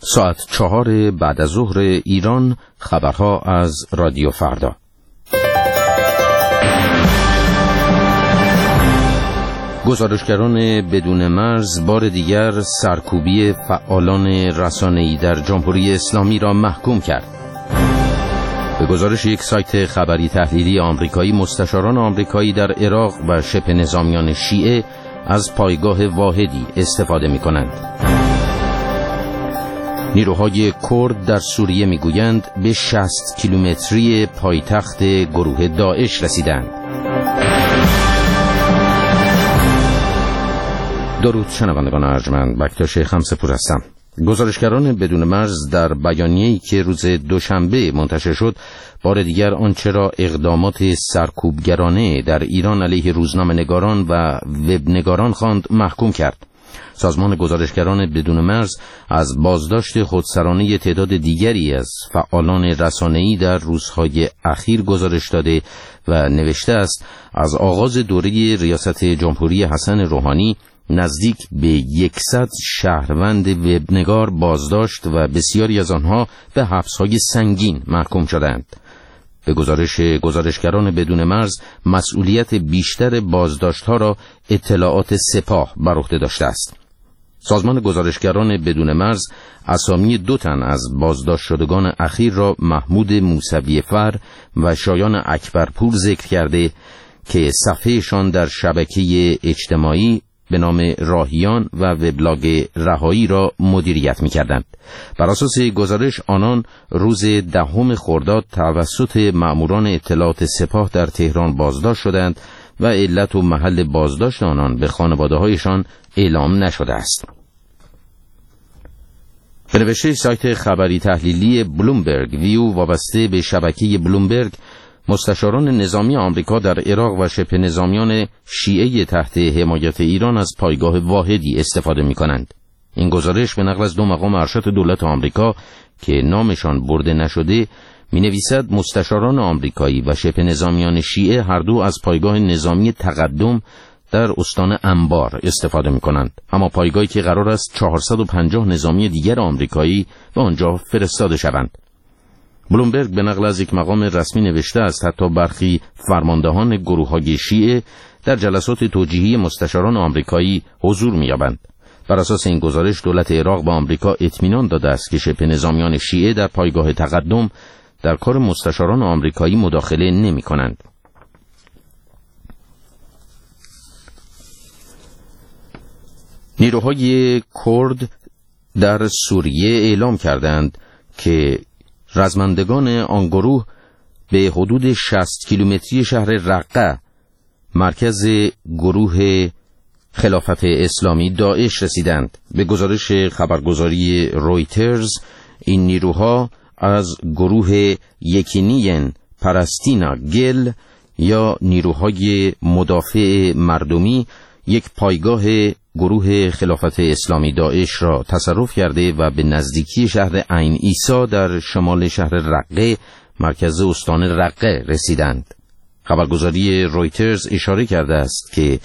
ساعت 4 بعد از ظهر ایران، خبرها از رادیو فردا. گزارشگران بدون مرز بار دیگر سرکوبی فعالان رسانه‌ای در جمهوری اسلامی را محکوم کرد. به گزارش یک سایت خبری تحلیلی آمریکایی، مستشاران آمریکایی در عراق و شبه نظامیان شیعه از پایگاه واحدی استفاده می‌کنند. نیروهای کرد در سوریه میگویند به 60 کیلومتری پایتخت گروه داعش رسیدند. درود شنوندگان ارجمند، بکتاش خمسپور هستم. گزارشگران بدون مرز در بیانیه‌ای که روز دوشنبه منتشر شد، بار دیگر آنچه را اقدامات سرکوبگرانه در ایران علیه روزنامه‌نگاران و وبنگاران خواند، محکوم کرد. سازمان گزارشگران بدون مرز از بازداشت خودسرانه تعداد دیگری از فعالان رسانه‌ای در روزهای اخیر گزارش داده و نوشته است از آغاز دوره ریاست جمهوری حسن روحانی نزدیک به 100 شهروند وبنگار بازداشت و بسیاری از آنها به حبس‌های سنگین محکوم شدند. به گزارش گزارشگران بدون مرز، مسئولیت بیشتر بازداشت‌ها را اطلاعات سپاه بر عهده داشته است. سازمان گزارشگران بدون مرز اسامی 2 تن از بازداشت شدگان اخیر را محمود موسوی فر و شایان اکبرپور ذکر کرده که صفحهشان در شبکه اجتماعی به نام راهیان و وبلاگ رهایی را مدیریت می‌کردند. بر اساس گزارش آنان روز 10 خرداد توسط مأموران اطلاعات سپاه در تهران بازداشت شدند و علت و محل بازداشت آنان به خانواده‌هایشان اعلام نشده است. به نوشته سایت خبری تحلیلی بلومبرگ ویو وابسته به شبکه بلومبرگ، مستشاران نظامی آمریکا در عراق و شبه نظامیان شیعه تحت حمایت ایران از پایگاه واحدی استفاده می‌کنند. این گزارش به نقل از 2 مقام ارشد دولت آمریکا که نامشان برده نشده می‌نویسد مستشاران آمریکایی و شبه نظامیان شیعه هر دو از پایگاه نظامی تقدم در استان انبار استفاده می‌کنند، اما پایگاهی که قرار است 450 نظامی دیگر آمریکایی به آنجا فرستاده شوند. بلومبرگ به نقل از یک مقام رسمی نوشته است حتی برخی فرماندهان گروه‌های شیعه در جلسات توجیهی مستشاران آمریکایی حضور می‌یابند. بر اساس این گزارش دولت عراق به آمریکا اطمینان داده است که شبه نظامیان شیعه در پایگاه تقدم در کار مستشاران آمریکایی مداخله نمی‌کنند. نیروهای کرد در سوریه اعلام کردند که رزمندگان آن گروه به حدود 60 کیلومتری شهر رقه، مرکز گروه خلافت اسلامی داعش رسیدند. به گزارش خبرگزاری رویترز، این نیروها از گروه یکینین پرستینا گل یا نیروهای مدافع مردمی یک پایگاه گروه خلافت اسلامی داعش را تصرف کرده و به نزدیکی شهر عین عیسی در شمال شهر رقه، مرکز استان رقه رسیدند. خبرگزاری رویترز اشاره کرده است که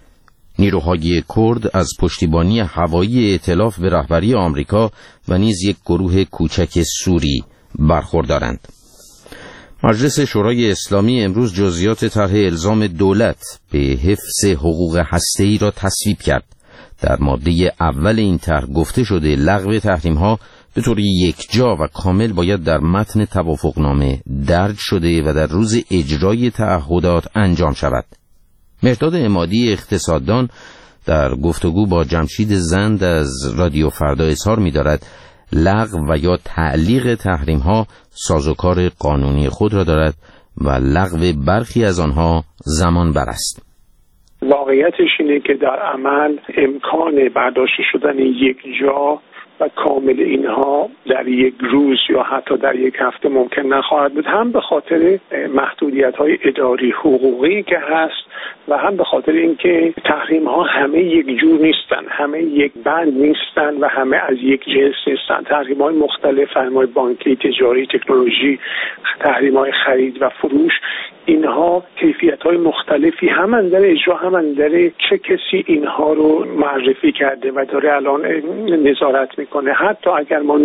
نیروهای کرد از پشتیبانی هوایی ائتلاف به رهبری آمریکا و نیز یک گروه کوچک سوری برخوردارند. مجلس شورای اسلامی امروز جزئیات طرح الزام دولت به حفظ حقوق هسته‌ای را تصویب کرد. در ماده اول این طرح گفته شده لغو تحریم‌ها به طور یکجا و کامل باید در متن توافقنامه درج شده و در روز اجرای تعهدات انجام شود. مهرداد عمادی اقتصاددان در گفتگو با جمشید زند از رادیو فردا اظهار می‌دارد لغو و یا تعلیق تحریم‌ها سازوکار قانونی خود را دارد و لغو برخی از آنها زمان بر است. واقعیتش اینه که در عمل امکان برداشت شدن یک جا و کامل اینها در یک روز یا حتی در یک هفته ممکن نخواهد بود، هم به خاطر محدودیت‌های اداری حقوقی که هست و هم به خاطر اینکه تحریم‌ها همه یک جور نیستن، همه یک بند نیستن و همه از یک جنس نیستن. تحریم‌های مختلف، تحریم‌های بانکی، تجاری، تکنولوژی، تحریم‌های خرید و فروش، اینها کیفیت‌های مختلفی هم در اجرا، هم در چه کسی اینها رو معرفی کرده و داره الان نظارت میکنه. میکنه. حتی اگر ما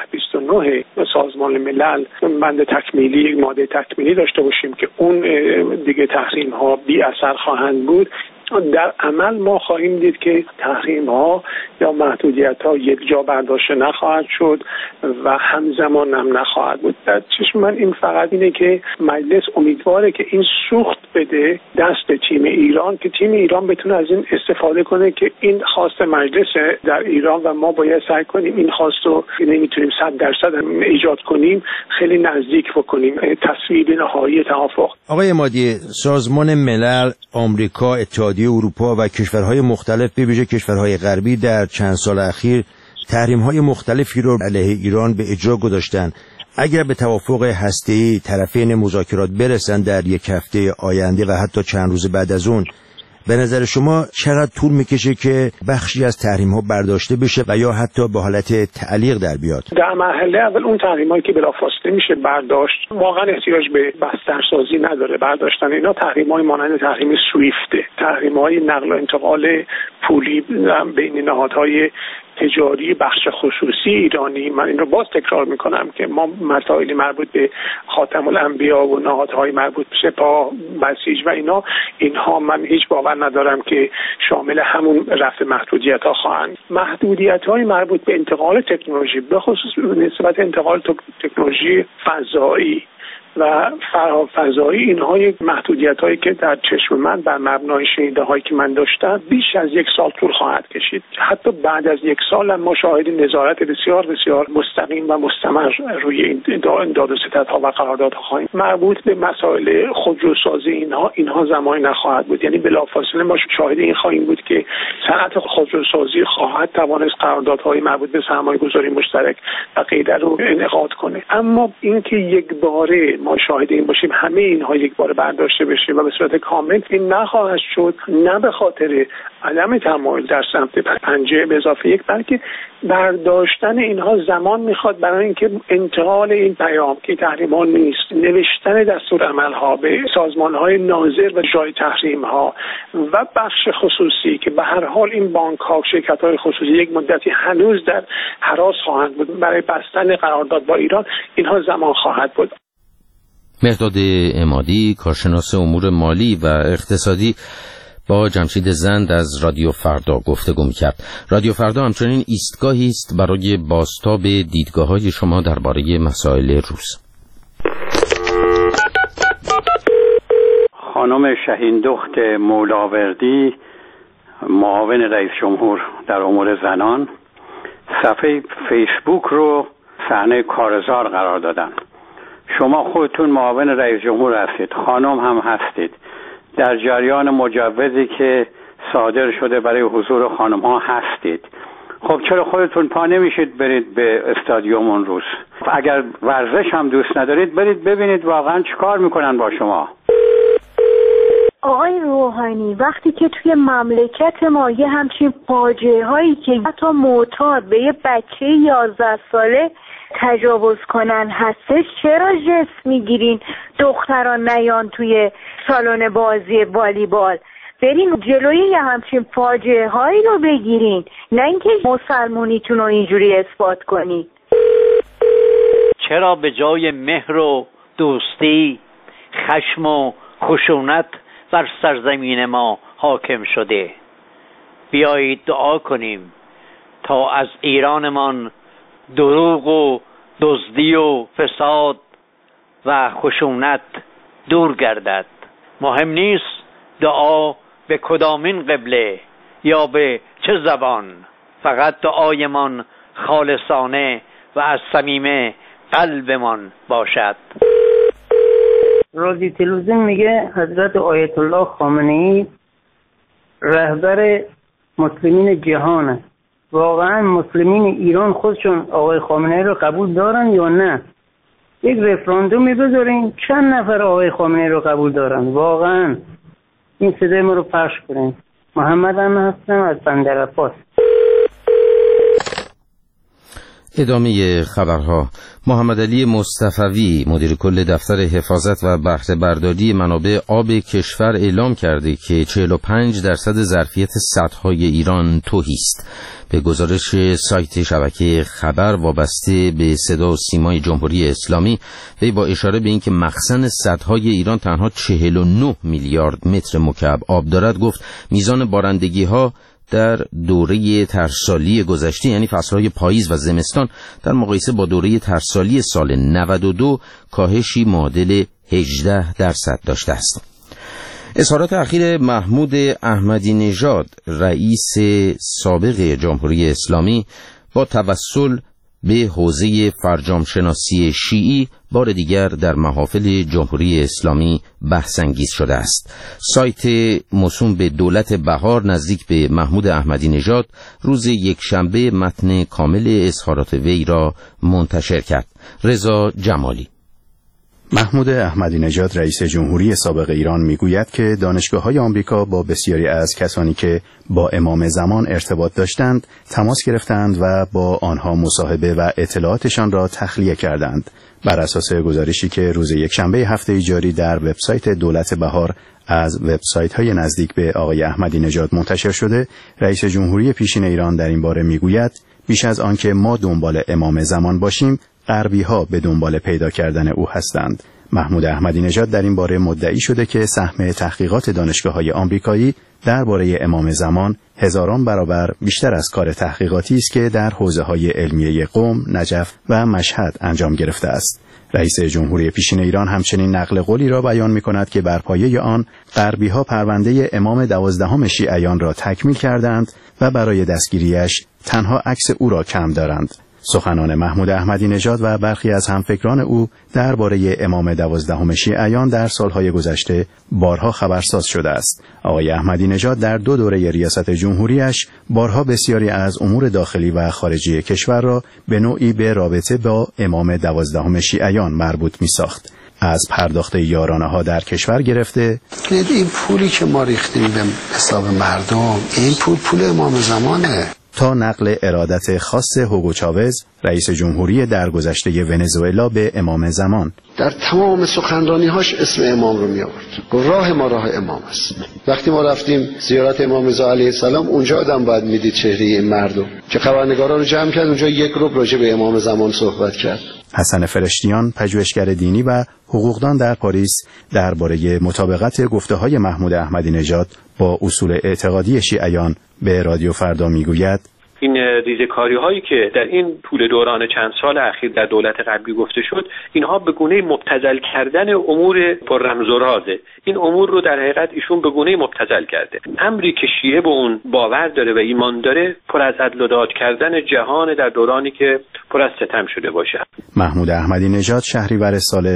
1929 سازمان ملل بند تکمیلی، ماده تکمیلی داشته باشیم که اون دیگه تحریم ها بی اثر خواهند بود، در عمل ما خواهیم دید که تحریم ها یا محدودیت ها یک جا برداشته نخواهد شد و همزمان هم نخواهد بود. در چشم من این فقط اینه که مجلس امیدواره که این سوخت بده دست تیم ایران که تیم ایران بتونه از این استفاده کنه که این خواست مجلس در ایران و ما باید سعی کنیم این خواست رو نمیتونیم 100% ایجاد کنیم، خیلی نزدیک بکنیم تصویب نهایی توافق. آقای عمادی، سازمان ملل، آمریکا، اتحادیه اروپا و کشورهای مختلف به ویژه کشورهای غربی در چند سال اخیر تحریم‌های مختلفی رو علیه ایران به اجرا گذاشتن. اگر به توافق هسته‌ای طرفین مذاکرات برسن در یک هفته آینده و حتی چند روز بعد از اون، به نظر شما چقدر طول میکشه که بخشی از تحریم‌ها برداشته بشه و یا حتی به حالت تعلیق در بیاد؟ در مرحله اول اون تحریم‌هایی که بلافاصله میشه برداشت واقعا احتیاج به بسترسازی نداره. برداشتن اینا تحریم‌های مانند تحریم سویفت، تحریم‌های نقل و انتقال پولی بین نهادهای تجاری بخش خصوصی ایرانی. من این رو باز تکرار میکنم که ما مسائلی مربوط به خاتم الانبیا و نهادهای مربوط به سپاه، بسیج و اینها من هیچ باور ندارم که شامل همون رفع محدودیت‌ها خواهند. محدودیت‌های مربوط به انتقال تکنولوژی، به خصوص نسبت انتقال تکنولوژی فضایی و فضایی، اینها یک محدودیت‌هایی که در چشم من بر مبنای شنیده‌هایی که من داشتم بیش از یک سال طول خواهد کشید. حتی بعد از یک سال هم ما شاهد نظارت بسیار بسیار مستقیم و مستمر روی این داد و ستدها و قراردادها خواهیم. مربوط به مسائل خودروسازی اینها زمانی نخواهد بود. یعنی بلافاصله ما شاهد این خواهیم بود که صنعت خودروسازی خواهد توانست قراردادهای مربوط به سرمایه‌گذاری مشترک و غیره رو انعقاد کنه. اما اینکه یک باره ما شاهد این باشیم همه اینها یک بار برداشته بشه و به صورت کامل این نخواهد شد، نه به خاطر عدم تمایل در سمت پنجه به اضافه یک، بلکه برداشتن اینها زمان میخواد برای اینکه انتقال این پیام که تحریم ها نیست، نوشتن دستورالعمل‌ها به سازمان‌های ناظر و جای تحریم ها و بخش خصوصی که به هر حال این بانک ها و شرکت‌های خصوصی یک مدتی هنوز در هراس خواهند بود برای بستن قرارداد با ایران، اینها زمان خواهد بود. مهرداد عمادی، کارشناس امور مالی و اقتصادی، با جمشید زند از رادیو فردا گفتگو می‌کرد. رادیو فردا همچنین ایستگاهی است برای بازتاب دیدگاه‌های شما درباره مسائل روز. خانم شهین دخت مولاوردی، معاون رئیس جمهور در امور زنان، صفحه فیسبوک رو صحنه کارزار قرار دادن. شما خودتون معاون رئیس جمهور هستید، خانم هم هستید، در جریان مجوزی که صادر شده برای حضور خانم ها هستید. خب چرا خودتون پا نمیشید برید به استادیوم اون روز؟ اگر ورزش هم دوست ندارید برید ببینید واقعا چیکار میکنن با شما. آقای روحانی، وقتی که توی مملکت ما یه همچین فاجعه هایی که حتی معتاد به یه بچه 11 ساله تجاوز کنن هستش، چرا جست میگیرین دختران نیان توی سالن بازی والیبال؟ برین جلوی یه همچین فاجعه هایی رو بگیرین، نه اینکه مسلمونیتون رو اینجوری اثبات کنین. چرا به جای مهر و دوستی خشم و خشونت بر سرزمین ما حاکم شده؟ بیایید دعا کنیم تا از ایرانمان دروغ و دزدی و فساد و خشونت دور گردد. مهم نیست دعا به کدامین قبله یا به چه زبان، فقط دعایمان خالصانه و از صمیم قلبمان باشد. رادیو تلویزیون میگه حضرت آیت الله خامنه‌ای رهبر مسلمین جهانه. واقعا مسلمین ایران خودشون آقای خامنه‌ای رو قبول دارن یا نه؟ یک رفراندومی بذارین چند نفر آقای خامنه‌ای رو قبول دارن. واقعا این صدای ما رو پخش کنین. محمد هم هستم از بندر عباس. ادامه خبرها. محمد علی مصطفوی مدیر کل دفتر حفاظت و بهره برداری منابع آب کشور اعلام کرده که 45% ظرفیت سدهای ایران تهی است. به گزارش سایت شبکه خبر وابسته به صدا و سیمای جمهوری اسلامی، وی با اشاره به اینکه مخزن سدهای ایران تنها 49 میلیارد متر مکعب آب دارد گفت میزان بارندگی ها در دوره ترسالی گذشته، یعنی فصلهای پاییز و زمستان، در مقایسه با دوره ترسالی سال 92 کاهشی معادل 18% داشته است. اظهارات اخیر محمود احمدی نژاد رئیس سابق جمهوری اسلامی با توسل به حوزه فرجام‌شناسی شیعی بار دیگر در محافل جمهوری اسلامی بحث‌انگیز شده است. سایت موسوم به دولت بهار نزدیک به محمود احمدی نژاد روز یکشنبه متن کامل اظهارات وی را منتشر کرد. رضا جمالی. محمود احمدی نژاد رئیس جمهوری سابق ایران میگوید که دانشگاه‌های آمریکا با بسیاری از کسانی که با امام زمان ارتباط داشتند تماس گرفتند و با آنها مصاحبه و اطلاعاتشان را تخلیه کردند. بر اساس گزارشی که روز یکشنبه هفته جاری در وبسایت دولت بهار از وبسایت‌های نزدیک به آقای احمدی نژاد منتشر شده، رئیس جمهوری پیشین ایران در این باره میگوید بیش از آن که ما دنبال امام زمان باشیم، غربی‌ها به دنبال پیدا کردن او هستند. محمود احمدی نژاد در این باره مدعی شده که سهم تحقیقات دانشگاه‌های آمریکایی درباره امام زمان هزاران برابر بیشتر از کار تحقیقاتی است که در حوزه‌های علمیه قم، نجف و مشهد انجام گرفته است. رئیس جمهوری پیشین ایران همچنین نقل قولی را بیان می‌کند که بر پایه آن غربی‌ها پرونده امام 12 شیعیان را تکمیل کردند و برای دستگیریش تنها عکس او را کم دارند. سخنان محمود احمدی نژاد و برخی از همفکران او درباره امام 12 شیعیان در سالهای گذشته بارها خبرساز شده است. آقای احمدی نژاد در 2 دوره ریاست جمهوریش بارها بسیاری از امور داخلی و خارجی کشور را به نوعی به رابطه با امام 12 شیعیان مربوط می‌ساخت. از پرداخت یارانه‌ها در کشور گرفته این پولی که ما ریختیم به حساب مردم، این پول امام زمانه، تا نقل ارادت خاص هوگو چاوز رئیس جمهوری درگذشته ونزوئلا به امام زمان. در تمام سخنرانی‌هاش اسم امام رو می‌آورد. گفت راه ما راه امام است. وقتی ما رفتیم زیارت امام رضا علیه السلام، اونجا آدم باید میدید چهره این مردم که خبرنگارا رو جمع کرد، اونجا یک ربع راجع به امام زمان صحبت کرد. حسن فرشتیان پژوهشگر دینی و حقوقدان در پاریس درباره مطابقت گفته‌های محمود احمدی نژاد با اصول اعتقادی شیعیان به رادیو فردا میگوید این ریزه‌کاری هایی که در این طول دوران چند سال اخیر در دولت غربی گفته شد، اینها به گونه مبتذل کردن امور پر رمز و رازه. این امور رو در حقیقت ایشون به گونه مبتذل کرده. امری که شیعه به اون باور داره و ایمان داره، پر از عدل و داد کردن جهان در دورانی که پر از ستم شده باشه. محمود احمدی نژاد شهریور سال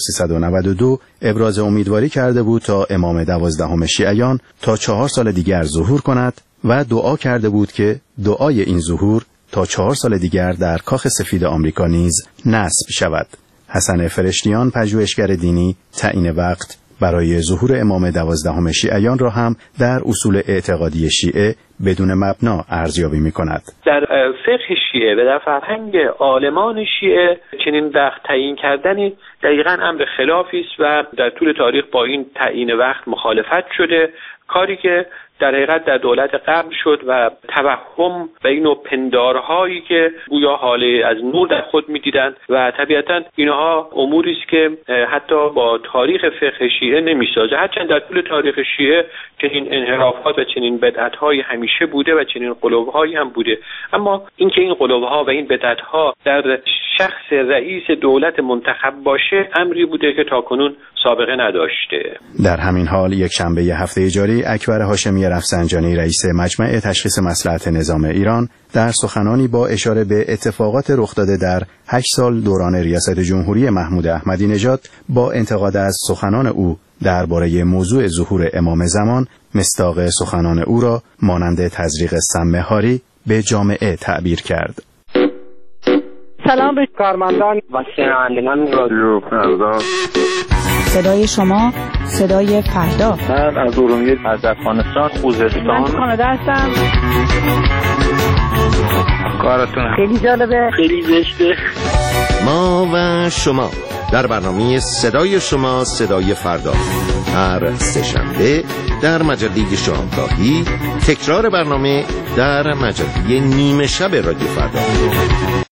1392 ابراز امیدواری کرده بود تا امام 12 شیعیان تا 4 سال دیگر ظهور کند و دعا کرده بود که دعای این ظهور تا 4 سال دیگر در کاخ سفید آمریکا نیز نصب شود. حسن فرشتیان پژوهشگر دینی تعیین وقت برای ظهور امام 12 شیعیان را هم در اصول اعتقادی شیعه بدون مبنا ارزیابی می‌کند. در فقه شیعه و در فرهنگ عالمان شیعه چنین وقت تعیین کردنی دقیقاً امر خلافی است و در طول تاریخ با این تعیین وقت مخالفت شده، کاری که در حقیقت در دولت قبل شد و توهم و این نوع پندارهایی که گویا حاله از نور در خود می‌دیدند و طبیعتاً اینها اموری است که حتی با تاریخ فقه شیعه نمی‌سازه. هرچند در طول تاریخ شیعه چنین انحرافات و چنین بدعت‌های همیشه بوده و چنین قلوب‌هایی هم بوده، اما اینکه این قلوب‌ها و این بدعت‌ها در شخص رئیس دولت منتخب باشه امری بوده که تاکنون سابقه نداشته. در همین حال یک شنبه هفته جاری اکبر هاشمی رفسنجانی رئیس مجمع تشخیص مصلحت نظام ایران در سخنانی با اشاره به اتفاقات رخ داده در 8 سال دوران ریاست جمهوری محمود احمدی نژاد با انتقاد از سخنان او درباره موضوع ظهور امام زمان مصداق سخنان او را مانند تزریق سم هاری به جامعه تعبیر کرد. سلام به کارمندان و شنوندگان رادیو فردا. صدای شما صدای فردا. من از ارومیه، از افغانستان، خوزستان، من کانادا هستم. کارتون خیلی جالبه، خیلی زشته. ما و شما در برنامه صدای شما صدای فردا هر سه‌شنبه در مجله شامگاهی، تکرار برنامه در مجله نیمه شب رادیو فردا.